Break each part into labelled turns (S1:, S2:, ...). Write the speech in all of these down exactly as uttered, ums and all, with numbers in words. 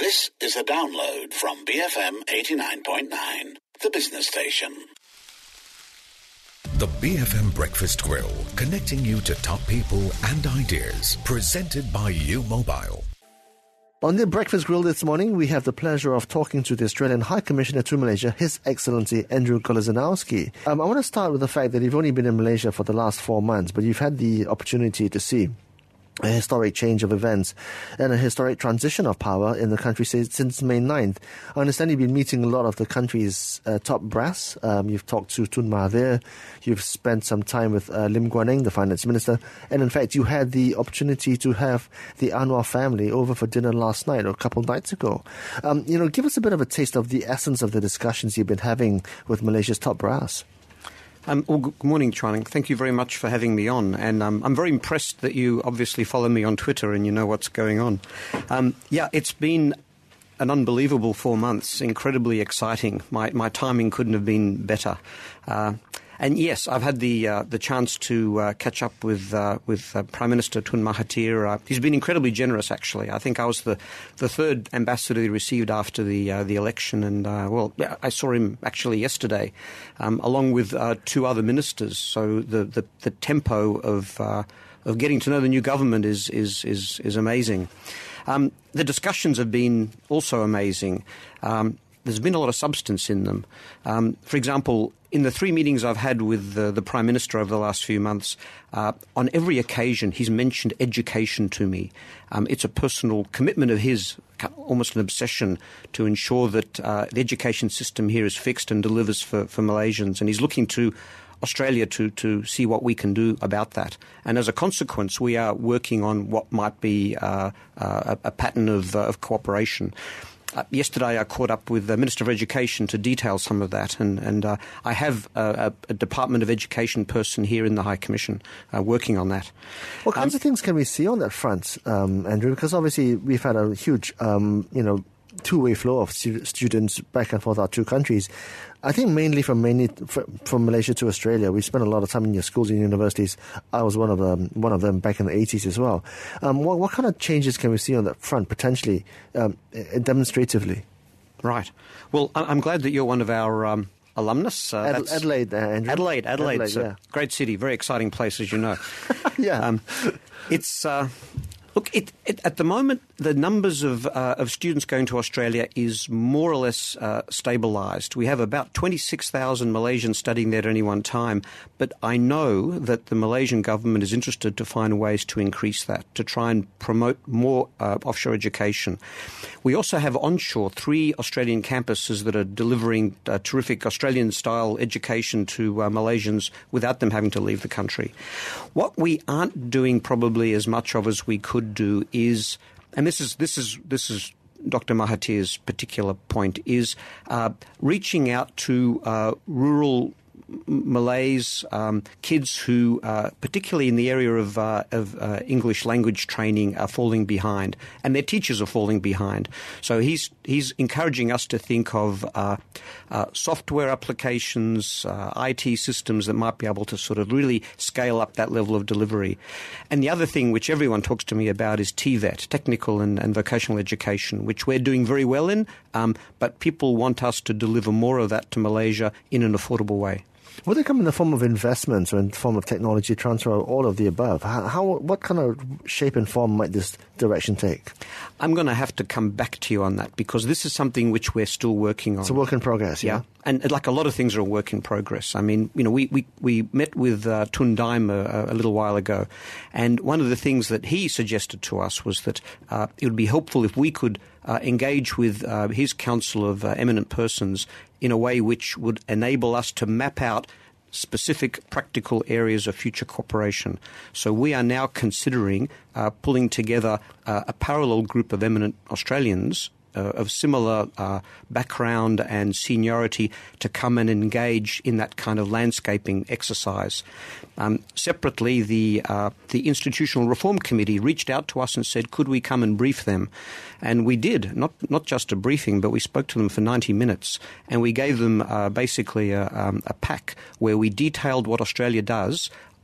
S1: This is a download from B F M eighty-nine point nine, the business station.
S2: The B F M Breakfast Grill, connecting you to top people and ideas. Presented by U Mobile.
S3: On the Breakfast Grill this morning, we have the pleasure of talking to the Australian High Commissioner to Malaysia, His Excellency Andrew Golizanowski. Um, I want to start with the fact that you've only been in Malaysia for the last four months, but you've had the opportunity to see a historic change of events and a historic transition of power in the country since May ninth. I understand you've been meeting a lot of the country's uh, top brass. Um, you've talked to Tun Mahathir. You've spent some time with uh, Lim Guan Eng, the finance minister. And in fact, you had the opportunity to have the Anwar family over for dinner last night or a couple of nights ago. Um, you know, give us a bit of a taste of the essence of the discussions you've been having with Malaysia's top brass.
S4: Um, well, good morning, Chuang. Thank you very much for having me on. And um, I'm very impressed that you obviously follow me on Twitter and you know what's going on. Um, yeah, it's been an unbelievable four months, incredibly exciting. My, my timing couldn't have been better. Uh, and yes, I've had the uh, the chance to uh, catch up with uh, with uh, Prime Minister Tun Mahathir. Uh, he's been incredibly generous, actually. I think I was the, the third ambassador he received after the uh, the election, and uh, well, I saw him actually yesterday, um, along with uh, two other ministers. So the the, the tempo of uh, of getting to know the new government is is is, is amazing. Um, the discussions have been also amazing. Um, there's been a lot of substance in them. Um, for example, in the three meetings I've had with the, the Prime Minister over the last few months, uh, on every occasion he's mentioned education to me. Um, it's a personal commitment of his, almost an obsession, to ensure that uh, the education system here is fixed and delivers for, for Malaysians. And he's looking to Australia to, to see what we can do about that. And as a consequence, we are working on what might be uh, uh, a, a pattern of, uh, of cooperation. Uh, yesterday I caught up with the Minister of Education to detail some of that, and, and uh, I have a, a Department of Education person here in the High Commission uh, working on that.
S3: What kinds
S4: um,
S3: of things can we see on that front, um, Andrew? Because obviously we've had a huge, um, you know, two-way flow of stu- students back and forth our two countries. I think mainly from mainly from Malaysia to Australia. We spent a lot of time in your schools and universities. I was one of them, one of them back in the eighties as well. Um, what, what kind of changes can we see on that front potentially, um, demonstratively?
S4: Right. Well, I'm glad that you're one of our um, alumnus. Uh,
S3: Ad-
S4: that's
S3: Adelaide, uh, Andrew.
S4: Adelaide, Adelaide.
S3: Adelaide,
S4: it's a
S3: yeah.
S4: Great city, very exciting place, as you know.
S3: yeah.
S4: Um, it's. Uh, Look, it, it, at the moment, the numbers of uh, of students going to Australia is more or less uh, stabilised. We have about twenty-six thousand Malaysians studying there at any one time, but I know that the Malaysian government is interested to find ways to increase that, to try and promote more uh, offshore education. We also have onshore three Australian campuses that are delivering uh, terrific Australian-style education to uh, Malaysians without them having to leave the country. What we aren't doing probably as much of as we could do is, and this is this is this is Doctor Mahathir's particular point, is uh, reaching out to uh, rural Malays, um, kids who, uh, particularly in the area of, uh, of uh, English language training, are falling behind, and their teachers are falling behind. So he's he's encouraging us to think of uh, uh, software applications, uh, I T systems that might be able to sort of really scale up that level of delivery. And the other thing which everyone talks to me about is T VET, technical and, and vocational education, which we're doing very well in, um, but people want us to deliver more of that to Malaysia in an affordable way.
S3: Will they come in the form of investments or in the form of technology transfer or all of the above? How, how, what kind of shape and form might this direction take?
S4: I'm going to have to come back to you on that because this is something which we're still working on.
S3: It's a work in progress, yeah?
S4: Yeah. And like a lot of things are a work in progress. I mean, you know, we, we, we met with uh, Tun Daim a, a little while ago, and one of the things that he suggested to us was that uh, it would be helpful if we could uh, engage with uh, his council of uh, eminent persons in a way which would enable us to map out specific practical areas of future cooperation. So we are now considering uh, pulling together uh, a parallel group of eminent Australians Uh, of similar uh, background and seniority to come and engage in that kind of landscaping exercise. Um, separately, the uh, the Institutional Reform Committee reached out to us and said, could we come and brief them? And we did, not not just a briefing, but we spoke to them for ninety minutes, and we gave them uh, basically a, um, a pack where we detailed what Australia does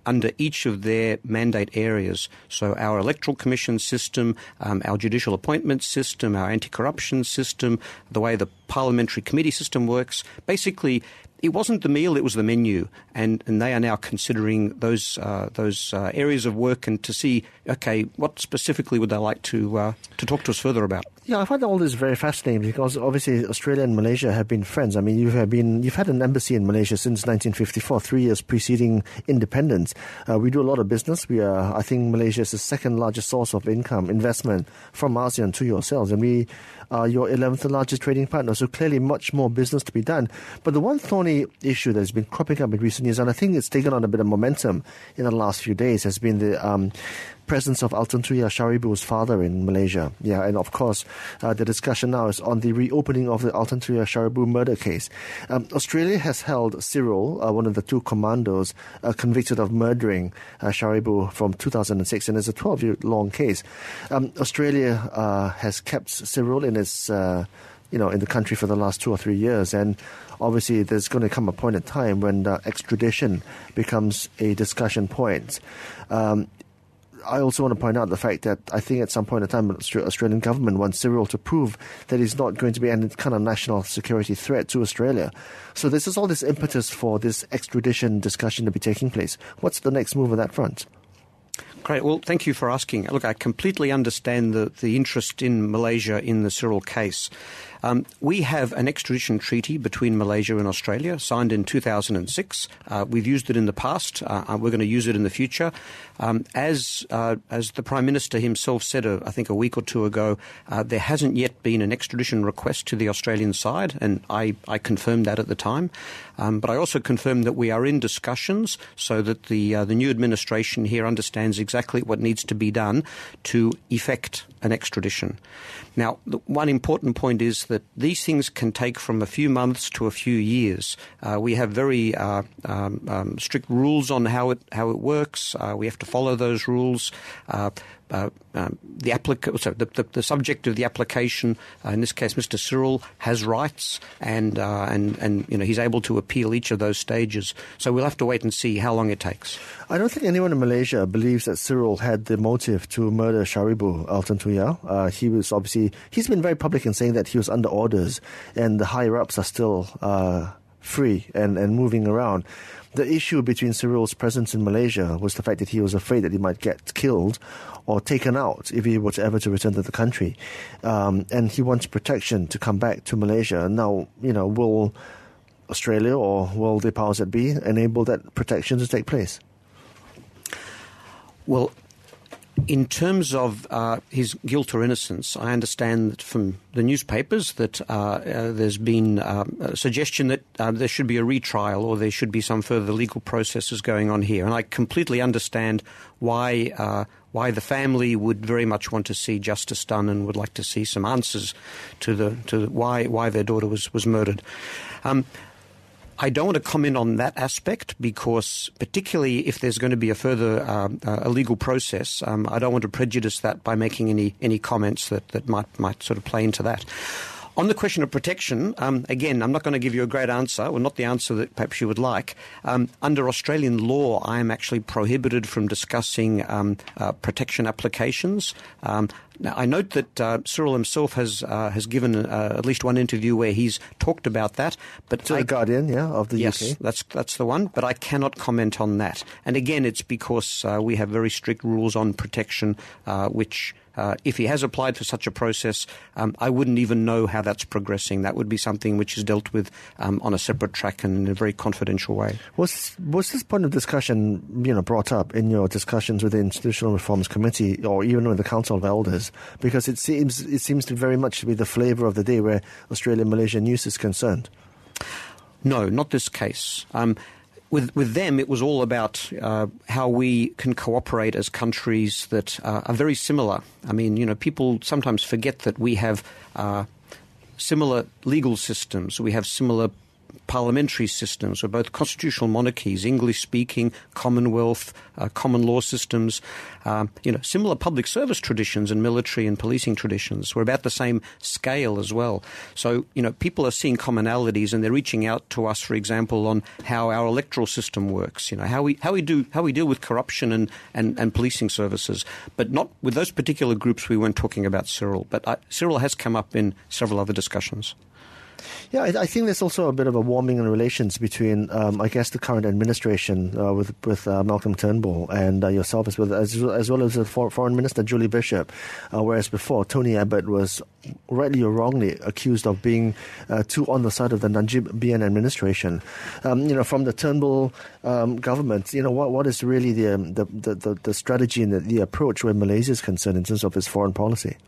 S4: under each of their mandate areas. So our electoral commission system, um, our judicial appointment system, our anti-corruption system, the way the parliamentary committee system works, basically it wasn't the meal, it was the menu, and, and they are now considering those uh, those uh, areas of work and to see, okay, what specifically would they like to uh, to talk to us further about?
S3: Yeah, I find all this very fascinating because obviously Australia and Malaysia have been friends. I mean, you have been you've had an embassy in Malaysia since nineteen fifty-four, three years preceding independence. Uh, we do a lot of business. We are, I think, Malaysia is the second largest source of income investment from ASEAN to yourselves, and we are your eleventh largest trading partner. So clearly, much more business to be done. But the one thorny issue that has been cropping up in recent years, and I think it's taken on a bit of momentum in the last few days, has been the um, presence of Altan Tuya Sharibu's father in Malaysia. Yeah, and of course, uh, the discussion now is on the reopening of the Altan Tuya Sharibu murder case. Um, Australia has held Cyril, uh, one of the two commandos, uh, convicted of murdering uh, Sharibu from two thousand six, and it's a twelve-year-long case. Um, Australia uh, has kept Cyril in its, uh, you know, in the country for the last two or three years, and obviously there's going to come a point in time when uh, extradition becomes a discussion point. Um, I also want to point out the fact that I think at some point in time the Australian government wants Cyril to prove that he's not going to be any kind of national security threat to Australia. So this is all this impetus for this extradition discussion to be taking place. What's the next move on that front?
S4: Great. Well, thank you for asking. Look, I completely understand the, the interest in Malaysia in the Cyril case. Um, we have an extradition treaty between Malaysia and Australia, signed in two thousand six. Uh, we've used it in the past. Uh, we're going to use it in the future. Um, as uh, as the Prime Minister himself said, uh, I think a week or two ago, uh, there hasn't yet been an extradition request to the Australian side, and I, I confirmed that at the time. Um, but I also confirmed that we are in discussions so that the uh, the new administration here understands exactly what needs to be done to effect an extradition. Now, the one important point is that these things can take from a few months to a few years. Uh, we have very uh, um, um, strict rules on how it how it works. Uh, we have to follow those rules. Uh, Uh, um, the, applica- so the, the, the subject of the application, uh, in this case, Mister Cyril, has rights, and uh, and and you know he's able to appeal each of those stages. So we'll have to wait and see how long it takes.
S3: I don't think anyone in Malaysia believes that Cyril had the motive to murder Sharibu Altan Tuya. Uh, he was obviously he's been very public in saying that he was under orders, and the higher ups are still uh, free and, and moving around. The issue between Cyril's presence in Malaysia was the fact that he was afraid that he might get killed or taken out if he were to ever to return to the country. Um, and he wants protection to come back to Malaysia. Now, you know, will Australia or will the powers that be enable that protection to take place?
S4: Well, in terms of uh, his guilt or innocence, I understand that from the newspapers that uh, uh, there's been uh, a suggestion that uh, there should be a retrial or there should be some further legal processes going on here. And I completely understand why uh, why the family would very much want to see justice done and would like to see some answers to the to why why their daughter was was murdered. Um, I don't want to comment on that aspect because, particularly if there's going to be a further uh, uh, a legal process, um, I don't want to prejudice that by making any any comments that, that might might sort of play into that. On the question of protection, um, again, I'm not going to give you a great answer, or not the answer that perhaps you would like. Um, under Australian law, I am actually prohibited from discussing um, uh, protection applications. Um, Now, I note that uh, Cyril himself has uh, has given uh, at least one interview where he's talked about that. But
S3: to
S4: I,
S3: the Guardian, yeah, of the
S4: yes,
S3: U K.
S4: Yes, that's that's the one. But I cannot comment on that. And again, it's because uh, we have very strict rules on protection, uh, which. Uh, if he has applied for such a process, um, I wouldn't even know how that's progressing. That would be something which is dealt with um, on a separate track and in a very confidential way.
S3: Was was this point of discussion, you know, brought up in your discussions with the Institutional Reforms Committee or even with the Council of Elders? Because it seems it seems to very much be the flavour of the day where Australia-Malaysia news is concerned.
S4: No, not this case. Um, With with them, it was all about uh, how we can cooperate as countries that uh, are very similar. I mean, you know, people sometimes forget that we have uh, similar legal systems. We have similar parliamentary systems. We're both constitutional monarchies, English-speaking, Commonwealth, uh, common law systems, um, you know, similar public service traditions and military and policing traditions. We're about the same scale as well. So, you know, people are seeing commonalities and they're reaching out to us, for example, on how our electoral system works, you know, how we how we do how we deal with corruption and, and, and policing services. But not with those particular groups. We weren't talking about Cyril, but uh, Cyril has come up in several other discussions.
S3: Yeah, I, I think there's also a bit of a warming in relations between, um, I guess, the current administration uh, with with uh, Malcolm Turnbull and uh, yourself, as well as, as well as the for, Foreign Minister Julie Bishop. Uh, whereas before, Tony Abbott was rightly or wrongly accused of being uh, too on the side of the Najib B N administration. Um, you know, from the Turnbull um, government, you know, what what is really the um, the, the, the the strategy and the, the approach where Malaysia is concerned in terms of its foreign policy?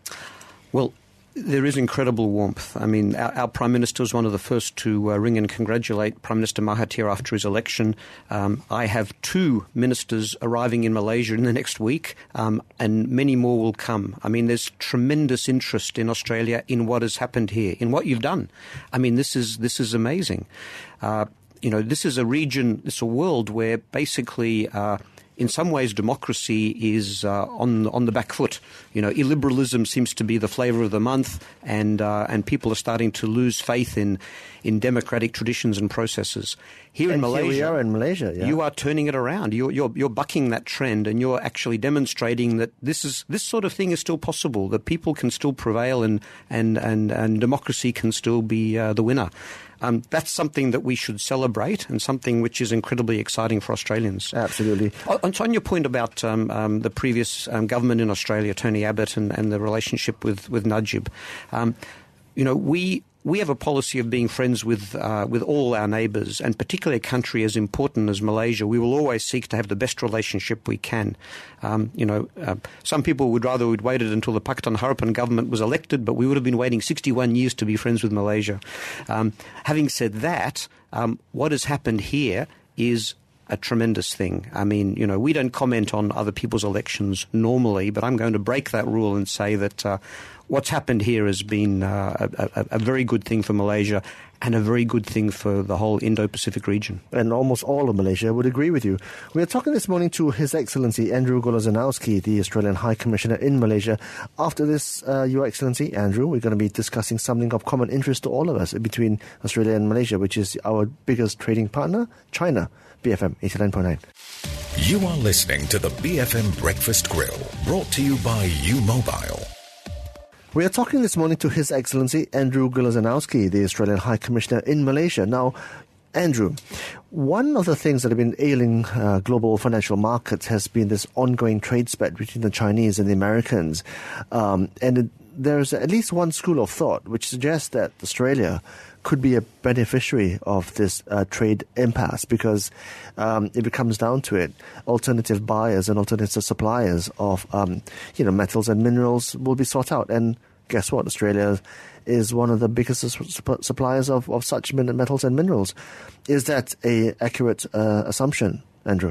S4: Well, there is incredible warmth. I mean, our, our Prime Minister was one of the first to uh, ring and congratulate Prime Minister Mahathir after his election. Um, I have two ministers arriving in Malaysia in the next week, um, and many more will come. I mean, there's tremendous interest in Australia in what has happened here, in what you've done. I mean, this is this is amazing. Uh, you know, this is a region, it's a world where basically Uh, in some ways, democracy is uh, on on the back foot. You know, illiberalism seems to be the flavour of the month, and uh, and people are starting to lose faith in in democratic traditions and processes. Here
S3: and
S4: in Malaysia,
S3: here we are in Malaysia, yeah.
S4: You are turning it around. You're you're you're bucking that trend, and you're actually demonstrating that this is this sort of thing is still possible. That people can still prevail, and and and, and democracy can still be uh, the winner. Um, that's something that we should celebrate, and something which is incredibly exciting for Australians.
S3: Absolutely.
S4: On, on your point about um, um, the previous um, government in Australia, Tony Abbott, and, and the relationship with, with Najib, um, you know, we we have a policy of being friends with uh, with all our neighbours, and particularly a country as important as Malaysia. We will always seek to have the best relationship we can. Um, you know, uh, some people would rather we'd waited until the Pakatan Harapan government was elected, but we would have been waiting sixty-one years to be friends with Malaysia. Um, having said that, um, what has happened here is a tremendous thing. I mean, you know, we don't comment on other people's elections normally, but I'm going to break that rule and say that uh, what's happened here has been uh, a, a, a very good thing for Malaysia and a very good thing for the whole Indo-Pacific region.
S3: And almost all of Malaysia would agree with you. We are talking this morning to His Excellency Andrew Golozanowski, the Australian High Commissioner in Malaysia. After this, uh, Your Excellency, Andrew, we're going to be discussing something of common interest to all of us between Australia and Malaysia, which is our biggest trading partner, China. B F M eighty-nine point nine.
S2: You are listening to the B F M Breakfast Grill, brought to you by U Mobile.
S3: We are talking this morning to His Excellency Andrew Golozanowski, the Australian High Commissioner in Malaysia. Now, Andrew, one of the things that have been ailing uh, global financial markets has been this ongoing trade spat between the Chinese and the Americans. Um, and it, there's at least one school of thought which suggests that Australia could be a beneficiary of this uh, trade impasse, because um, if it comes down to it, alternative buyers and alternative suppliers of um, you know metals and minerals will be sought out. And guess what? Australia is one of the biggest su- suppliers of, of such metals and minerals. Is that a accurate uh, assumption, Andrew?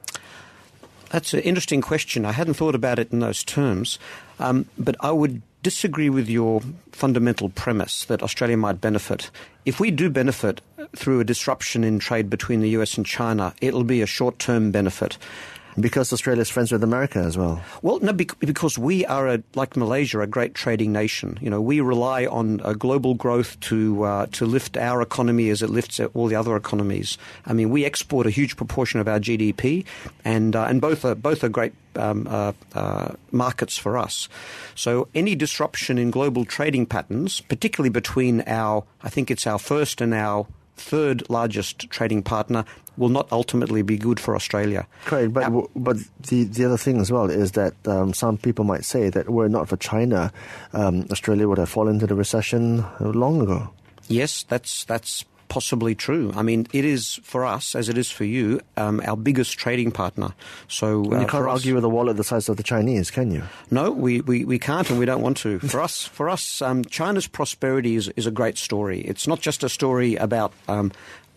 S4: That's an interesting question. I hadn't thought about it in those terms, um, but I would disagree with your fundamental premise that Australia might benefit. If we do benefit through a disruption in trade between the U S and China, it'll be a short-term benefit.
S3: Because Australia is friends with America as well.
S4: Well, no, because we are, a, like Malaysia, a great trading nation. You know, we rely on uh, global growth to uh, to lift our economy as it lifts all the other economies. I mean, we export a huge proportion of our G D P, and uh, and both are both are great um, uh, uh, markets for us. So any disruption in global trading patterns, particularly between our, I think it's our first and our third largest trading partner, will not ultimately be good for Australia.
S3: Correct, but uh, but the, the other thing as well is that um, some people might say that were it not for China, um, Australia would have fallen into the recession long ago.
S4: Yes, that's that's possibly true. I mean, it is for us, as it is for you, um, our biggest trading partner. So
S3: uh, you can't argue
S4: us,
S3: with a wallet the size of the Chinese, can you?
S4: No, we, we, we can't, and we don't want to. For us, for us, um, China's prosperity is, is a great story. It's not just a story about Um,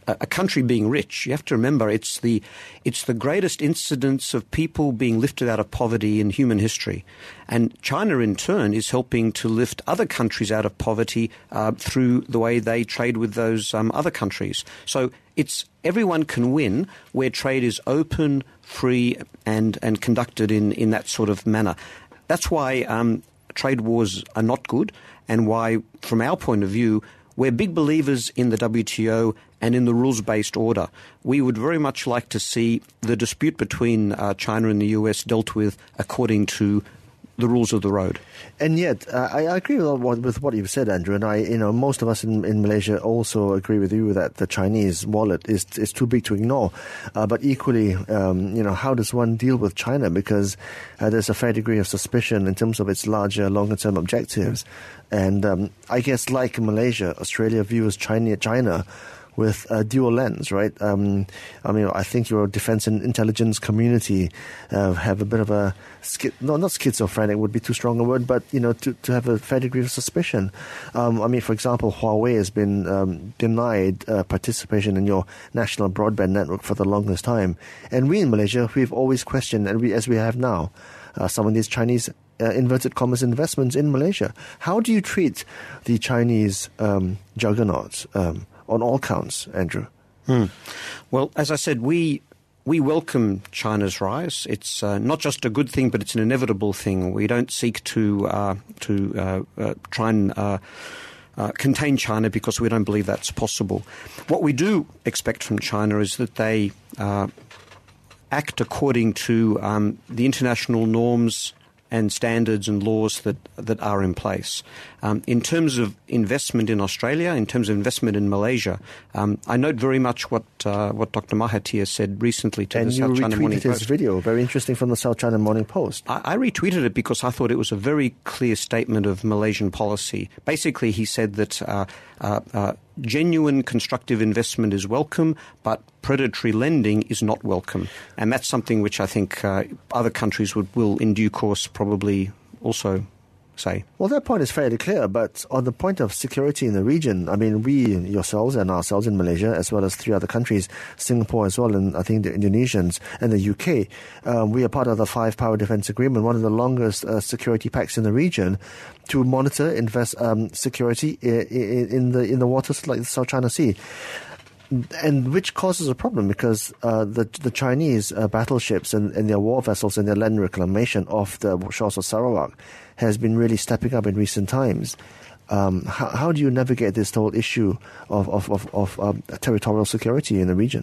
S4: a country being rich, you have to remember it's the it's the greatest incidence of people being lifted out of poverty in human history. And China, in turn, is helping to lift other countries out of poverty uh, through the way they trade with those um, other countries. So it's everyone can win where trade is open, free, and, and conducted in, in that sort of manner. That's why um, trade wars are not good, and why, from our point of view, we're big believers in the W T O and in the rules-based order. We would very much like to see the dispute between uh, China and the U S dealt with according to the rules of the road.
S3: And yet, uh, I, I agree with what, with what you've said, Andrew, and I, you know, most of us in, in Malaysia also agree with you that the Chinese wallet is is too big to ignore. Uh, but equally, um, you know, how does one deal with China? Because uh, there's a fair degree of suspicion in terms of its larger, longer-term objectives. And um, I guess, like Malaysia, Australia views China, China with a dual lens, right? Um, I mean, I think your defense and intelligence community uh, have a bit of a, no, not schizophrenic would be too strong a word, but, you know, to, to have a fair degree of suspicion. Um, I mean, for example, Huawei has been um, denied uh, participation in your national broadband network for the longest time. And we in Malaysia, we've always questioned, and we, as we have now, uh, some of these Chinese Uh, inverted commas investments in Malaysia. How do you treat the Chinese um, juggernauts um, on all counts, Andrew?
S4: Hmm. Well, as I said, we we welcome China's rise. It's uh, not just a good thing, but it's an inevitable thing. We don't seek to uh, to uh, uh, try and uh, uh, contain China because we don't believe that's possible. What we do expect from China is that they uh, act according to um, the international norms and standards and laws that that are in place. Um, in terms of investment in Australia, in terms of investment in Malaysia, um, I note very much what uh, what Doctor Mahathir said recently to
S3: and
S4: the South China Morning
S3: Post. And you retweeted his video, very interesting, from the South China Morning Post.
S4: I, I retweeted it because I thought it was a very clear statement of Malaysian policy. Basically, he said that uh, uh, uh, genuine constructive investment is welcome, but predatory lending is not welcome. And that's something which I think uh, other countries would, will in due course probably also say.
S3: Well, that point is fairly clear, but on the point of security in the region, I mean, we, yourselves and ourselves in Malaysia, as well as three other countries, Singapore as well, and I think the Indonesians and the U K, um, we are part of the Five Power Defence Agreement, one of the longest uh, security pacts in the region, to monitor, invest um, security in, in the in the waters like the South China Sea. And which causes a problem because uh, the the Chinese uh, battleships and, and their war vessels and their land reclamation off the shores of Sarawak has been really stepping up in recent times. Um, how, how do you navigate this whole issue of of of, of um, territorial security in the region?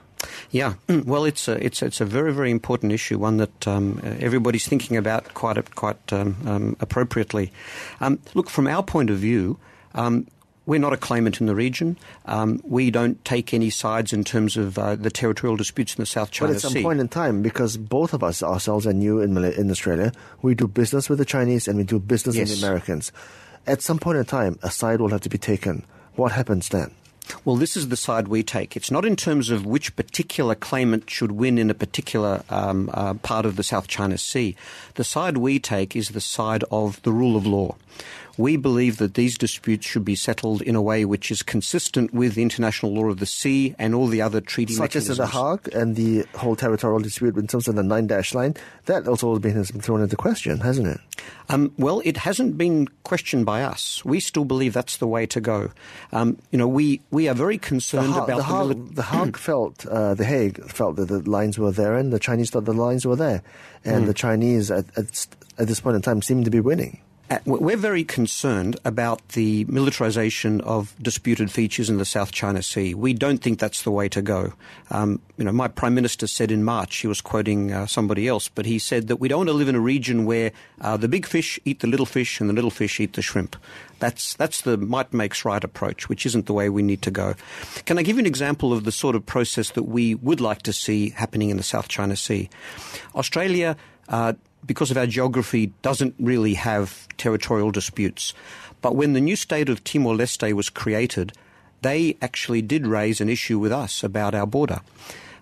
S4: Yeah, well, it's a, it's it's a very very important issue, one that um, everybody's thinking about quite quite um, um, appropriately. Um, look, from our point of view. Um, We're not a claimant in the region. Um, we don't take any sides in terms of uh, the territorial disputes in the South China Sea.
S3: But at some point in time, because both of us, ourselves and you in, Malay- in Australia, we do business with the Chinese and we do business
S4: yes.
S3: with the Americans. At some point in time, a side will have to be taken. What happens then?
S4: Well, this is the side we take. It's not in terms of which particular claimant should win in a particular um, uh, part of the South China Sea. The side we take is the side of the rule of law. We believe that these disputes should be settled in a way which is consistent with the international law of the sea and all the other treaty
S3: Such
S4: mechanisms.
S3: as the Hague and the whole territorial dispute in terms of the nine-dash line, that also has been, has been thrown into question, hasn't it?
S4: Um, well, it hasn't been questioned by us. We still believe that's the way to go. Um, you know, we, we are very concerned
S3: the
S4: about
S3: the Hague.
S4: the,
S3: the Hague felt, uh, the Hague felt that the lines were there, and the Chinese thought the lines were there, and mm. the Chinese at, at at this point in time seem to be winning.
S4: We're very concerned about the militarization of disputed features in the South China Sea. We don't think that's the way to go. Um, you know, my Prime Minister said in March, he was quoting uh, somebody else, but he said that we don't want to live in a region where uh, the big fish eat the little fish and the little fish eat the shrimp. That's that's the might makes right approach, which isn't the way we need to go. Can I give you an example of the sort of process that we would like to see happening in the South China Sea? Australia, uh, because of our geography, doesn't really have territorial disputes. But when the new state of Timor-Leste was created, they actually did raise an issue with us about our border.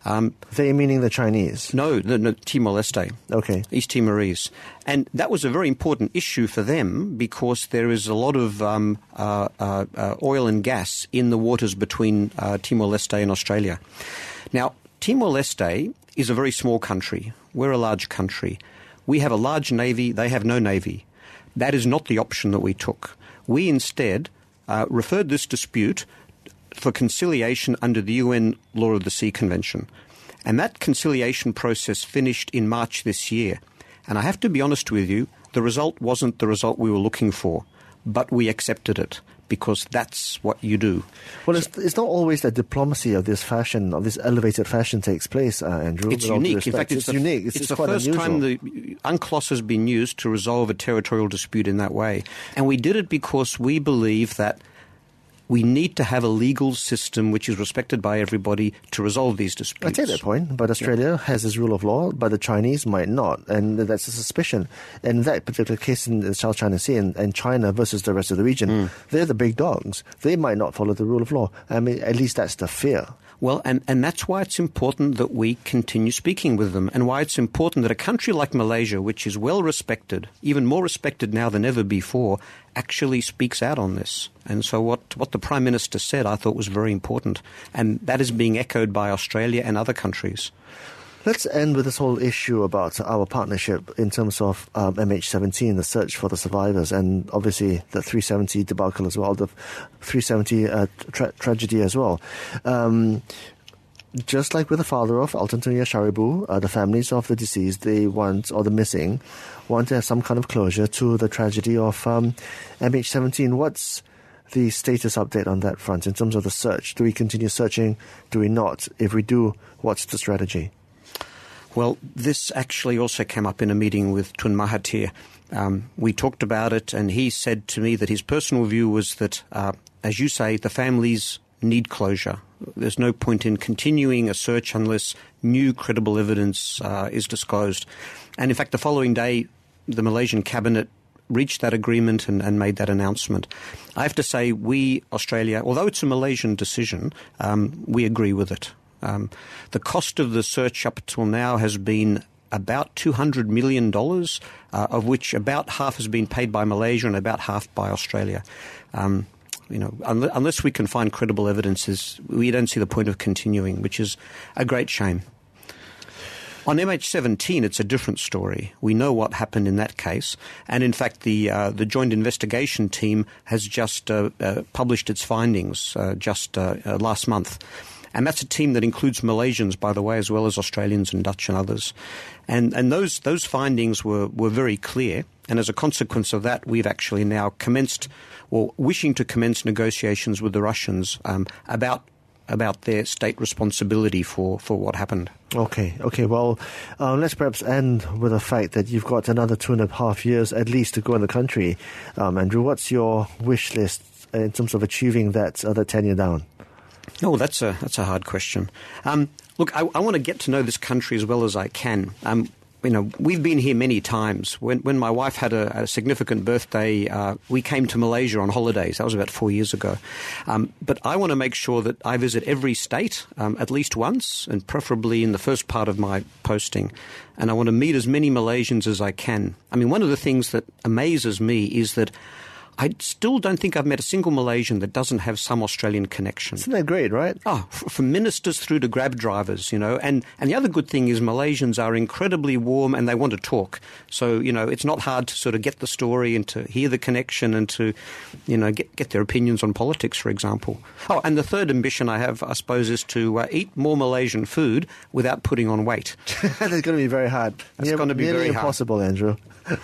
S4: Um,
S3: they meaning the Chinese?
S4: No, no, no Timor-Leste.
S3: Okay.
S4: East Timorese. And that was a very important issue for them because there is a lot of um, uh, uh, uh, oil and gas in the waters between uh, Timor-Leste and Australia. Now, Timor-Leste is a very small country. We're a large country. We have a large navy. They have no navy. That is not the option that we took. We instead uh, referred this dispute for conciliation under the U N Law of the Sea Convention. And that conciliation process finished in March this year. And I have to be honest with you, the result wasn't the result we were looking for, but we accepted it because that's what you do.
S3: Well, it's, it's not always that diplomacy of this fashion, of this elevated fashion takes place, uh, Andrew.
S4: It's unique. In fact, it's,
S3: it's
S4: the,
S3: unique. It's,
S4: it's
S3: it's
S4: the
S3: quite
S4: first
S3: unusual.
S4: time the UNCLOS has been used to resolve a territorial dispute in that way. And we did it because we believe that we need to have a legal system which is respected by everybody to resolve these disputes.
S3: I take that point, but Australia yeah. has its rule of law, but the Chinese might not, and that's a suspicion. In that particular case in the South China Sea and, and China versus the rest of the region, mm. they're the big dogs. They might not follow the rule of law. I mean, at least that's the fear.
S4: Well, and, and that's why it's important that we continue speaking with them, and why it's important that a country like Malaysia, which is well respected, even more respected now than ever before, actually speaks out on this. And so what, what the Prime Minister said I thought was very important, and that is being echoed by Australia and other countries.
S3: Let's end with this whole issue about our partnership in terms of um, M H seventeen, the search for the survivors, and obviously the three seventy debacle as well, the three seventy uh, tra- tragedy as well. Um, just like with the father of Alton Tunia Sharibu, uh, the families of the deceased, they want, or the missing, want to have some kind of closure to the tragedy of um, M H seventeen. What's the status update on that front in terms of the search? Do we continue searching? Do we not? If we do, what's the strategy?
S4: Well, this actually also came up in a meeting with Tun Mahathir. Um, we talked about it, and he said to me that his personal view was that, uh, as you say, the families need closure. There's no point in continuing a search unless new credible evidence uh, is disclosed. And in fact, the following day, the Malaysian cabinet reached that agreement and, and made that announcement. I have to say, we, Australia, although it's a Malaysian decision, um, we agree with it. Um, the cost of the search up till now has been about two hundred million dollars, uh, of which about half has been paid by Malaysia and about half by Australia. Um, you know, un- unless we can find credible evidences, we don't see the point of continuing, which is a great shame. On M H seventeen, it's a different story. We know what happened in that case. And in fact, the uh, the Joint Investigation Team has just uh, uh, published its findings uh, just uh, uh, last month. And that's a team that includes Malaysians, by the way, as well as Australians and Dutch and others. And and those those findings were, were very clear. And as a consequence of that, we've actually now commenced, or wishing to commence negotiations with the Russians um, about about their state responsibility for, for what happened.
S3: Okay, okay. Well, uh, let's perhaps end with the fact that you've got another two and a half years at least to go in the country. Um, Andrew, what's your wish list in terms of achieving that other tenure down?
S4: Oh, that's a that's a hard question. Um, look, I, I want to get to know this country as well as I can. Um, you know, we've been here many times. When when my wife had a, a significant birthday, uh, we came to Malaysia on holidays. That was about four years ago. Um, but I want to make sure that I visit every state um, at least once, and preferably in the first part of my posting. And I want to meet as many Malaysians as I can. I mean, one of the things that amazes me is that I still don't think I've met a single Malaysian that doesn't have some Australian connection.
S3: Isn't that great, right?
S4: Oh, f- from ministers through to grab drivers, you know. And, and the other good thing is Malaysians are incredibly warm and they want to talk. So, you know, it's not hard to sort of get the story and to hear the connection and to, you know, get, get their opinions on politics, for example. Oh, and the third ambition I have, I suppose, is to uh, eat more Malaysian food without putting on weight.
S3: That's going to be very hard.
S4: It's going to be
S3: nearly
S4: very hard.
S3: Impossible, Andrew.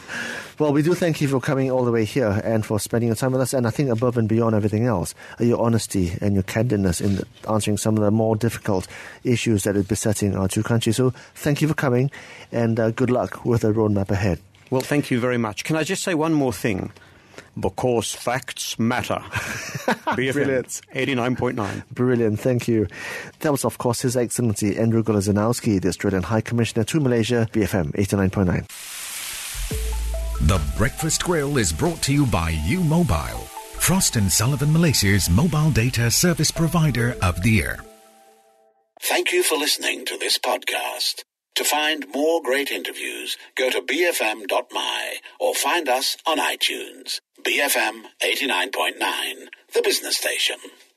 S3: Well, we do thank you for coming all the way here and for spending your time with us. And I think above and beyond everything else, your honesty and your candidness in answering some of the more difficult issues that are besetting our two countries. So thank you for coming, and uh, good luck with the roadmap ahead.
S4: Well, thank you very much. Can I just say one more thing? Because facts matter. B F M eighty-nine point nine.
S3: Brilliant, thank you. That was, of course, His Excellency Andrew Golozanowski, the Australian High Commissioner to Malaysia, B F M eighty-nine point nine.
S2: The Breakfast Grill is brought to you by U Mobile, Frost and Sullivan Malaysia's mobile data service provider of the year.
S1: Thank you for listening to this podcast. To find more great interviews, go to b f m dot m y or find us on iTunes. B F M eighty-nine point nine, the business station.